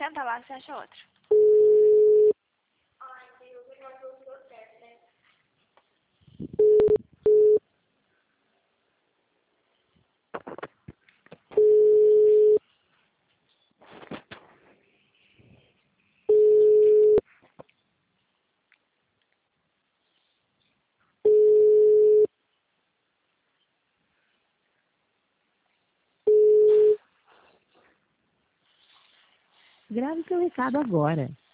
Senta lá, você acha outro. Grave seu recado agora.